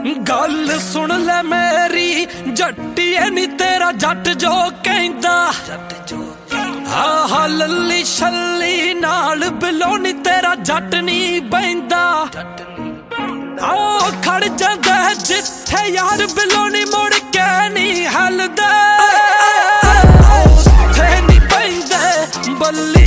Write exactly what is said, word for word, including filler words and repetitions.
गल सुन ले मेरी जट्टिए नी तेरा जट जो कहंदा आहा लल्ली छल्ली नाल बिलोनी तेरा जट नी बहिंदा आओ खड़ जांदा जिथे यार बिलोनी मुड़ के नी हलदा थे नी बहिंदे बल्ली